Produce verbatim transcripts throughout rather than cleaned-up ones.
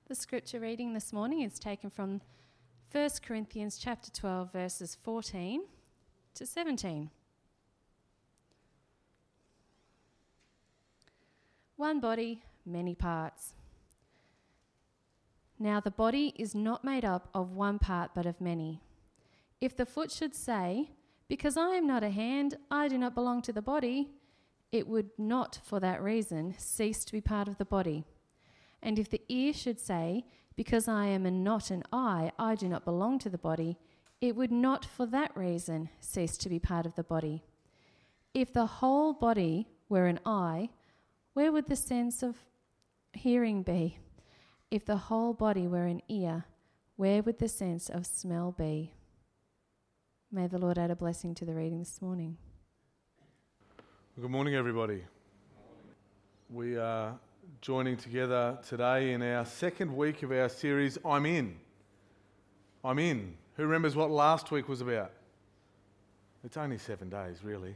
The scripture reading this morning is taken from First Corinthians chapter twelve, verses fourteen to seventeen. One body, many parts. Now the body is not made up of one part but of many. If the foot should say, "Because I am not a hand, I do not belong to the body," it would not for that reason cease to be part of the body. And if the ear should say, "Because I am a not an eye, I do not belong to the body," it would not for that reason cease to be part of the body. If the whole body were an eye, where would the sense of hearing be? If the whole body were an ear, where would the sense of smell be? May the Lord add a blessing to the reading this morning. Good morning, everybody. We are joining together today in our second week of our series, I'm In. I'm In. Who remembers what last week was about? It's only seven days, really.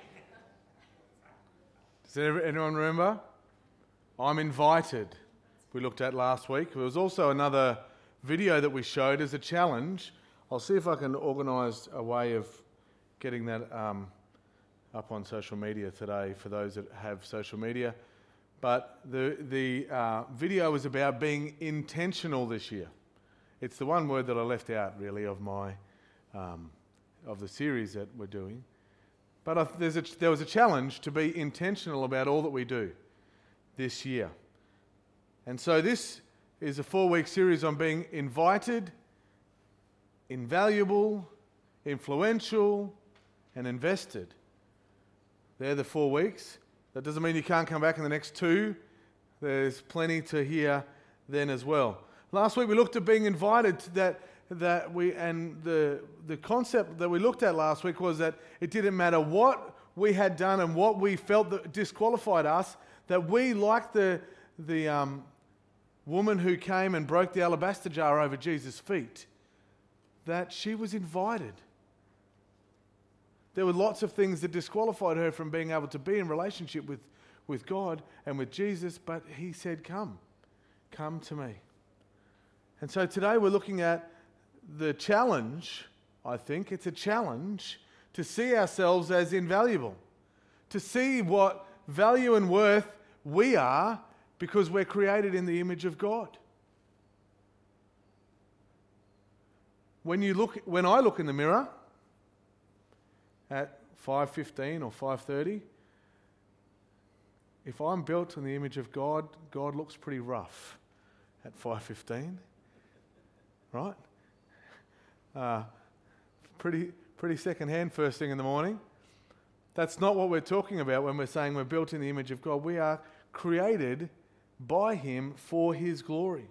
Does anyone remember? I'm Invited. We looked at last week. There was also another video that we showed as a challenge. I'll see if I can organise a way of getting that um, up on social media today for those that have social media. But the the uh, video was about being intentional this year. It's the one word that I left out, really, of my um, of the series that we're doing. But I, there's a, there was a challenge to be intentional about all that we do this year. And so this is a four-week series on being invited, invaluable, influential, and invested. They're the four weeks. That doesn't mean you can't come back in the next two. There's plenty to hear then as well. Last week we looked at being invited to that that we and the the concept that we looked at last week was that it didn't matter what we had done and what we felt that disqualified us, that we, like the the um, woman who came and broke the alabaster jar over Jesus' feet, that she was invited. There were lots of things that disqualified her from being able to be in relationship with, with God and with Jesus, but he said, come, come to me. And so today we're looking at the challenge, I think, it's a challenge to see ourselves as invaluable, to see what value and worth we are because we're created in the image of God. When you look, when I look in the mirror at five fifteen or five thirty, if I'm built in the image of God, God looks pretty rough at five fifteen, right? Uh, pretty pretty second-hand first thing in the morning. That's not what we're talking about when we're saying we're built in the image of God. We are created by Him for His glory.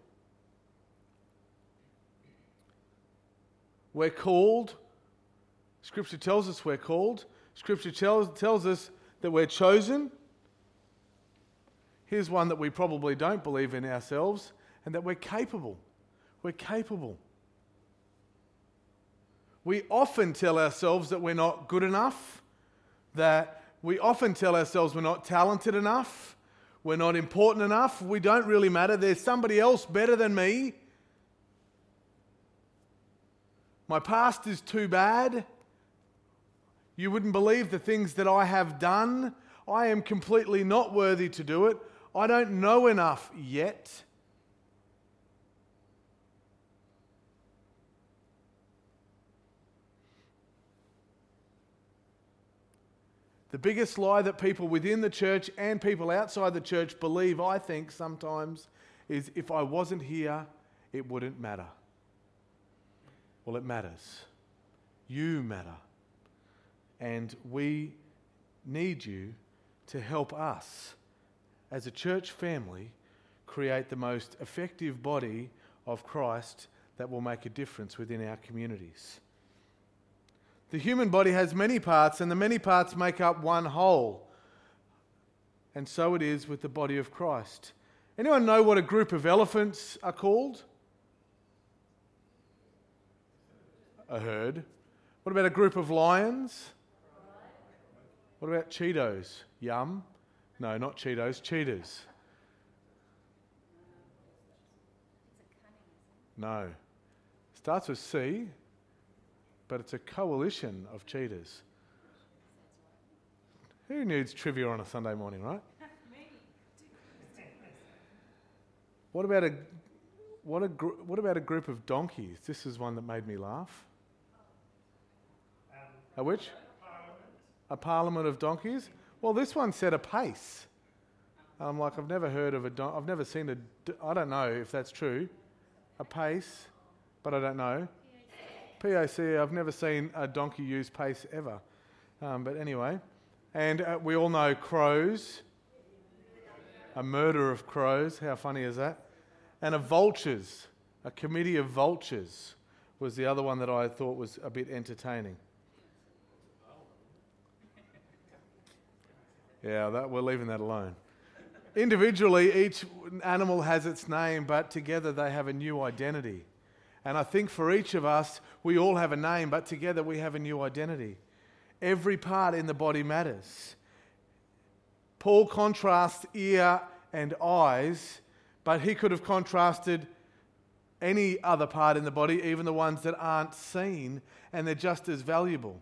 We're called. Scripture tells us we're called. Scripture tells, tells us that we're chosen. Here's one that we probably don't believe in ourselves, and that we're capable. We're capable. We often tell ourselves that we're not good enough, that we often tell ourselves we're not talented enough, we're not important enough, we don't really matter, there's somebody else better than me. My past is too bad. You wouldn't believe the things that I have done. I am completely not worthy to do it. I don't know enough yet. The biggest lie that people within the church and people outside the church believe, I think, sometimes, is if I wasn't here, it wouldn't matter. Well, it matters. You matter. And we need you to help us, as a church family, create the most effective body of Christ that will make a difference within our communities. The human body has many parts, and the many parts make up one whole. And so it is with the body of Christ. Anyone know what a group of elephants are called? A herd. What about a group of lions? What about Cheetos? Yum? No, not Cheetos, cheetahs. No. Starts with C, but it's a coalition of cheetahs. Who needs trivia on a Sunday morning, right? What about a what a gr- what about a group of donkeys? This is one that made me laugh. Um, A which? Parliament. A parliament of donkeys? Well, this one said a pace. I'm like, I've never heard of a don- I've never seen a. D- I don't know if that's true. A pace, but I don't know. P A C. I've never seen a donkey use pace ever. Um, but anyway, and uh, we all know crows. A murder of crows. How funny is that? And a vultures. A committee of vultures was the other one that I thought was a bit entertaining. Yeah, that, we're leaving that alone. Individually, each animal has its name, but together they have a new identity. And I think for each of us, we all have a name, but together we have a new identity. Every part in the body matters. Paul contrasts ear and eyes, but he could have contrasted any other part in the body, even the ones that aren't seen, and they're just as valuable.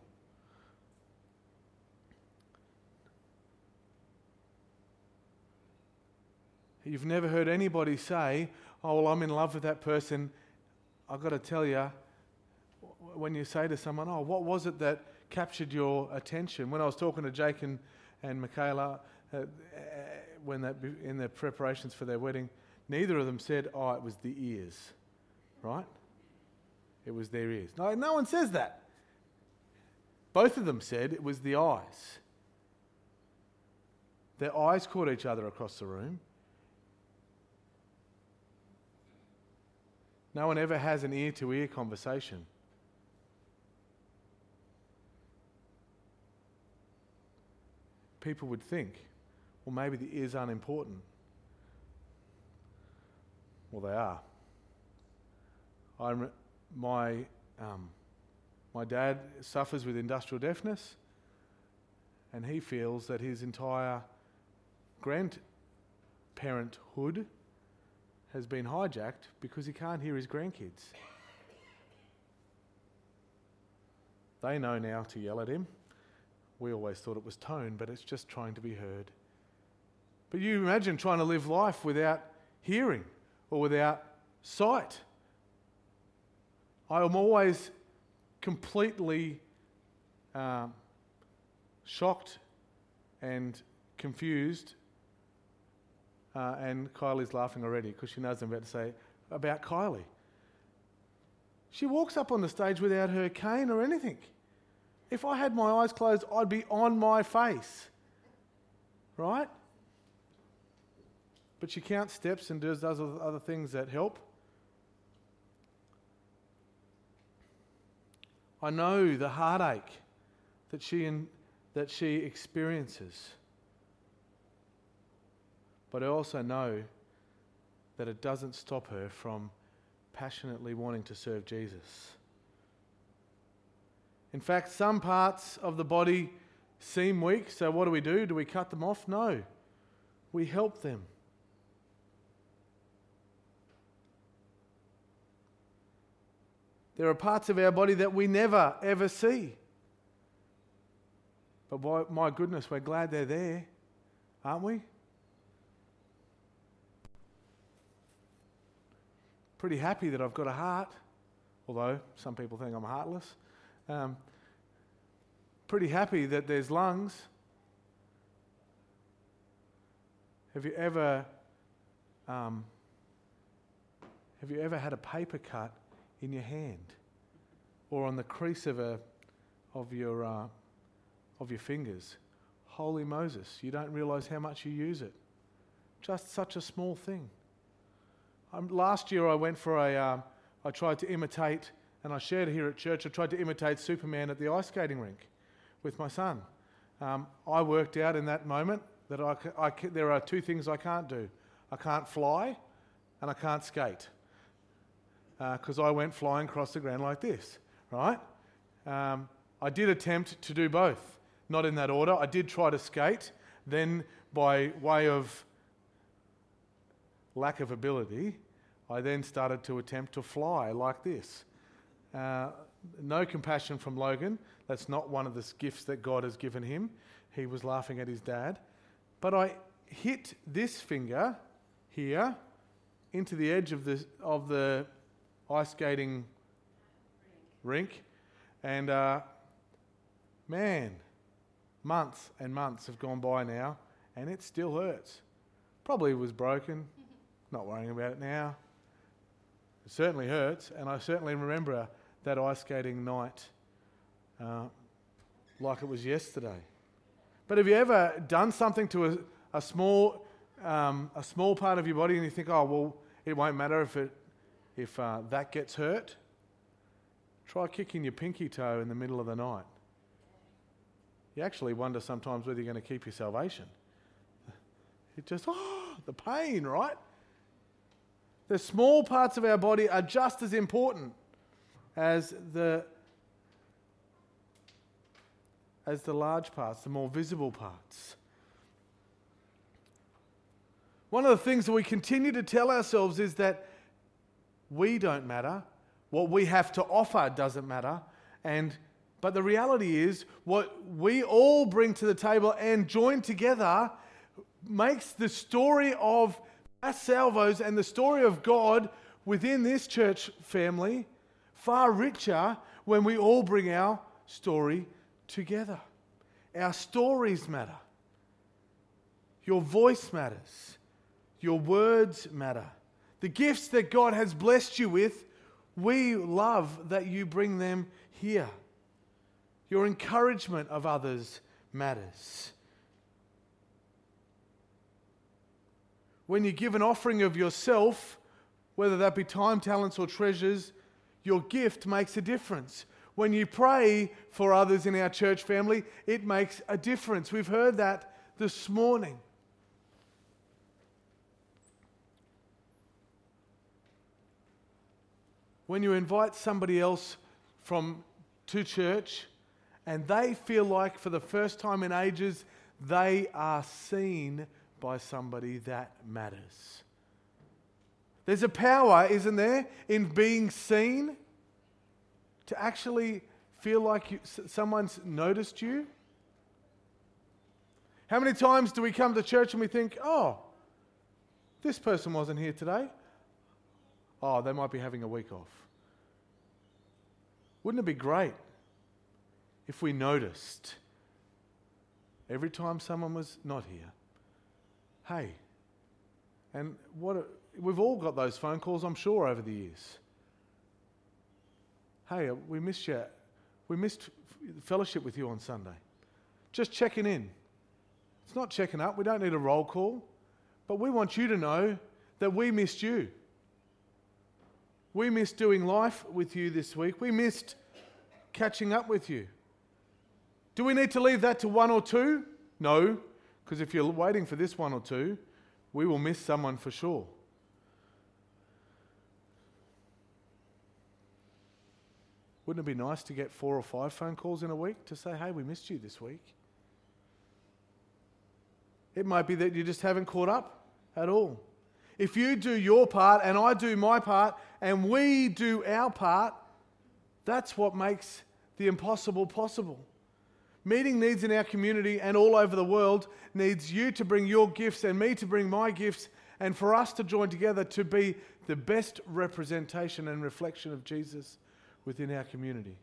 You've never heard anybody say, oh, well, I'm in love with that person. I've got to tell you, when you say to someone, oh, what was it that captured your attention? When I was talking to Jake and, and Michaela uh, when that, in their preparations for their wedding, neither of them said, oh, it was the ears, right? It was their ears. No, no one says that. Both of them said it was the eyes. Their eyes caught each other across the room. No one ever has an ear-to-ear conversation. People would think, well, maybe the ears aren't important. Well, they are. I rem- my um, my dad suffers with industrial deafness, and he feels that his entire grandparenthood has been hijacked because he can't hear his grandkids. They know now to yell at him. We always thought it was tone, but it's just trying to be heard. But you imagine trying to live life without hearing or without sight. I am always completely um, shocked and confused. Uh, and Kylie's laughing already because she knows I'm about to say about Kylie. She walks up on the stage without her cane or anything. If I had my eyes closed, I'd be on my face. Right? But she counts steps and does other things that help. I know the heartache that she in, that she experiences. But I also know that it doesn't stop her from passionately wanting to serve Jesus. In fact, some parts of the body seem weak, so what do we do? Do we cut them off? No. We help them. There are parts of our body that we never, ever see. But by, my goodness, we're glad they're there, aren't we? Pretty happy that I've got a heart, although some people think I'm heartless. Um, pretty happy that there's lungs. Have you ever, um, have you ever had a paper cut in your hand, or on the crease of a, of your, uh, of your fingers? Holy Moses! You don't realise how much you use it. Just such a small thing. Um, last year I went for a, uh, I tried to imitate, and I shared here at church, I tried to imitate Superman at the ice skating rink with my son. Um, I worked out in that moment that I, I, there are two things I can't do. I can't fly and I can't skate. Because uh, I went flying across the ground like this, right? Um, I did attempt to do both, not in that order. I did try to skate, then by way of lack of ability, I then started to attempt to fly like this. Uh, no compassion from Logan. That's not one of the gifts that God has given him. He was laughing at his dad. But I hit this finger here into the edge of the of the ice skating rink, and uh, man, months and months have gone by now, and it still hurts. Probably was broken. Not worrying about it now. It certainly hurts, and I certainly remember that ice skating night uh, like it was yesterday. But have you ever done something to a, a small um, a small part of your body and you think, oh, well, it won't matter if it if uh, that gets hurt? Try kicking your pinky toe in the middle of the night. You actually wonder sometimes whether you're going to keep your salvation. It just, oh, the pain, right? The small parts of our body are just as important as the as the large parts, the more visible parts. One of the things that we continue to tell ourselves is that we don't matter. What we have to offer doesn't matter. And but the reality is, what we all bring to the table and join together makes the story of Mass Salvos and the story of God within this church family far richer when we all bring our story together. Our stories matter. Your voice matters. Your words matter. The gifts that God has blessed you with, we love that you bring them here. Your encouragement of others matters. When you give an offering of yourself, whether that be time, talents, or treasures, your gift makes a difference. When you pray for others in our church family, it makes a difference. We've heard that this morning. When you invite somebody else from to church and they feel like for the first time in ages they are seen by somebody, that matters. There's a power, isn't there, in being seen, to actually feel like you, someone's noticed you. How many times do we come to church and we think, oh, this person wasn't here today. Oh, they might be having a week off. Wouldn't it be great if we noticed every time someone was not here? Hey, and what a, we've all got those phone calls, I'm sure, over the years. Hey, we missed you. We missed fellowship with you on Sunday. Just checking in. It's not checking up. We don't need a roll call. But we want you to know that we missed you. We missed doing life with you this week. We missed catching up with you. Do we need to leave that to one or two? No, because if you're waiting for this one or two, we will miss someone for sure. Wouldn't it be nice to get four or five phone calls in a week to say, hey, we missed you this week? It might be that you just haven't caught up at all. If you do your part and I do my part and we do our part, that's what makes the impossible possible. Meeting needs in our community and all over the world needs you to bring your gifts and me to bring my gifts, and for us to join together to be the best representation and reflection of Jesus within our community.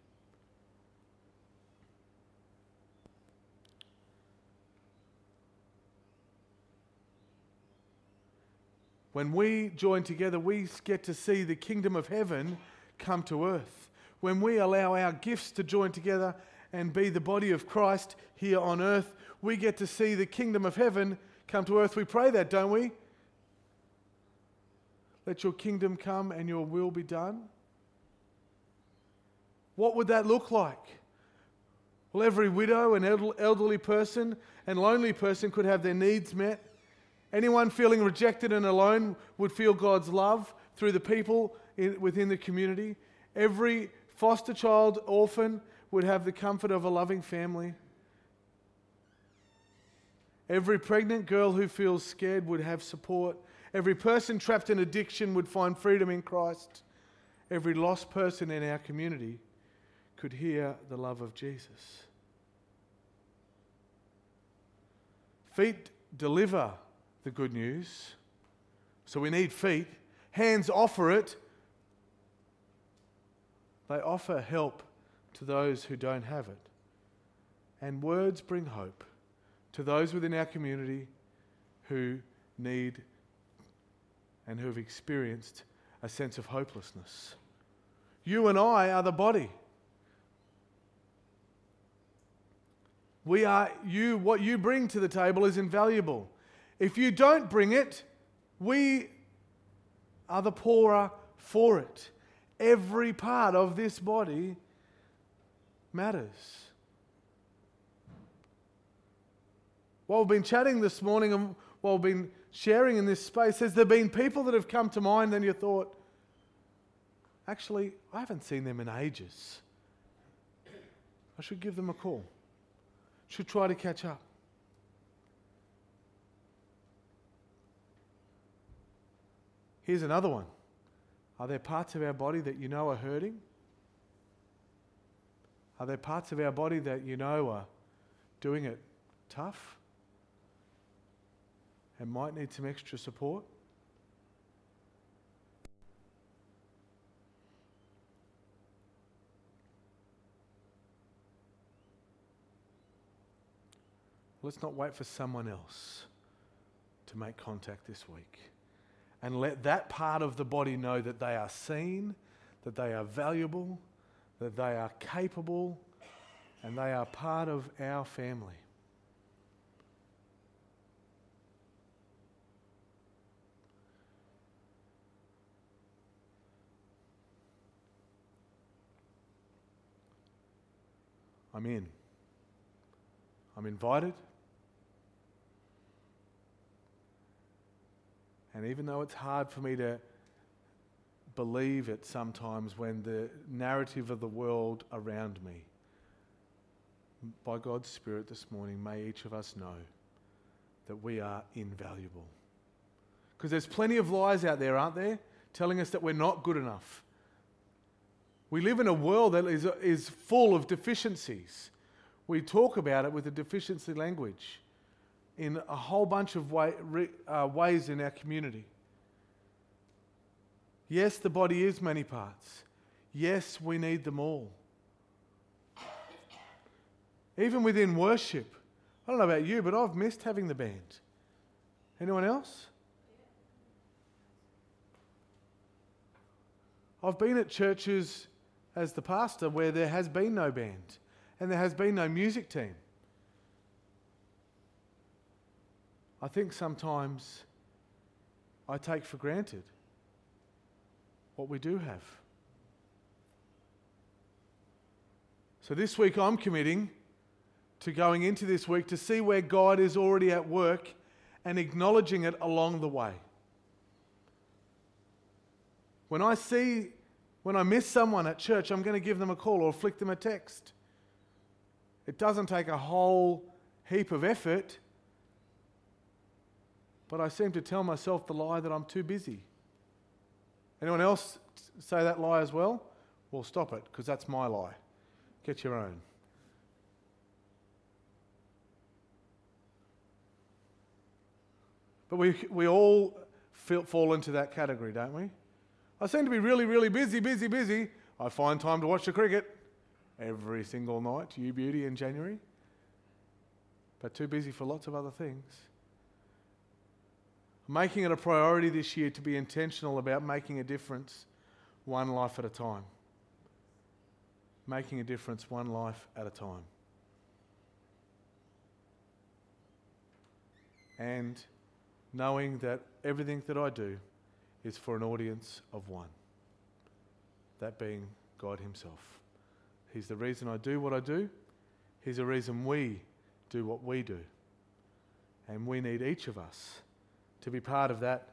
When we join together, we get to see the kingdom of heaven come to earth. When we allow our gifts to join together and be the body of Christ here on earth, we get to see the kingdom of heaven come to earth. We pray that, don't we? Let your kingdom come and your will be done. What would that look like? Well, every widow and elderly person and lonely person could have their needs met. Anyone feeling rejected and alone would feel God's love through the people in, within the community. Every foster child, orphan, would have the comfort of a loving family. Every pregnant girl who feels scared would have support. Every person trapped in addiction would find freedom in Christ. Every lost person in our community could hear the love of Jesus. Feet deliver the good news, so we need feet. Hands offer it. They offer help to those who don't have it. And words bring hope to those within our community who need and who have experienced a sense of hopelessness. You and I are the body. We are you. What you bring to the table is invaluable. If you don't bring it, we are the poorer for it. Every part of this body matters. While we've been chatting this morning and while we've been sharing in this space, has there been people that have come to mind and you thought, actually, I haven't seen them in ages. I should give them a call. Should try to catch up. Here's another one. Are there parts of our body that you know are hurting? Are there parts of our body that you know are doing it tough and might need some extra support? Let's not wait for someone else to make contact this week. And let that part of the body know that they are seen, that they are valuable, that they are capable, and they are part of our family. I'm in. I'm invited. And even though it's hard for me to believe it sometimes when the narrative of the world around me, by God's Spirit this morning, may each of us know that we are invaluable. Because there's plenty of lies out there, aren't there, telling us that we're not good enough. We live in a world that is, is full of deficiencies. We talk about it with a deficiency language in a whole bunch of way, uh, ways in our community. Yes, the body is many parts. Yes, we need them all. Even within worship. I don't know about you, but I've missed having the band. Anyone else? I've been at churches as the pastor where there has been no band and there has been no music team. I think sometimes I take for granted what we do have. So this week I'm committing to going into this week to see where God is already at work and acknowledging it along the way. When I see, when I miss someone at church, I'm going to give them a call or flick them a text. It doesn't take a whole heap of effort, but I seem to tell myself the lie that I'm too busy. Anyone else say that lie as well? Well, stop it, because that's my lie. Get your own. But we we all feel, fall into that category, don't we? I seem to be really, really busy, busy, busy. I find time to watch the cricket every single night, you beauty in January. But too busy for lots of other things. I'm making it a priority this year to be intentional about making a difference one life at a time. Making a difference one life at a time. And knowing that everything that I do is for an audience of one. That being God Himself. He's the reason I do what I do. He's the reason we do what we do. And we need each of us to be part of that,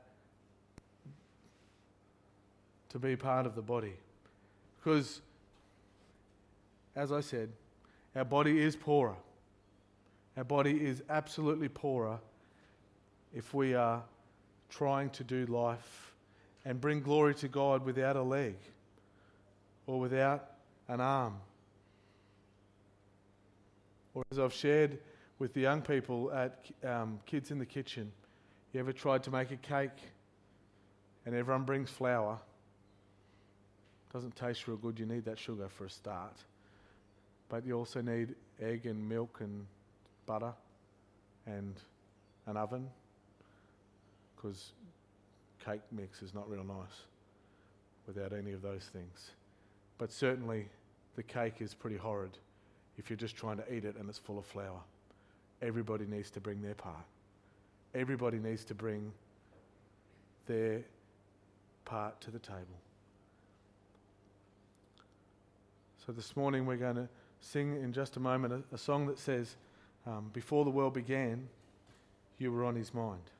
to be part of the body. Because, as I said, our body is poorer. Our body is absolutely poorer if we are trying to do life and bring glory to God without a leg or without an arm. Or as I've shared with the young people at um, Kids in the Kitchen, you ever tried to make a cake and everyone brings flour? Doesn't taste real good. You need that sugar for a start. But you also need egg and milk and butter and an oven, because cake mix is not real nice without any of those things. But certainly the cake is pretty horrid if you're just trying to eat it and it's full of flour. Everybody needs to bring their part. Everybody needs to bring their part to the table. So this morning we're going to sing in just a moment a, a song that says, um, before the world began, you were on his mind.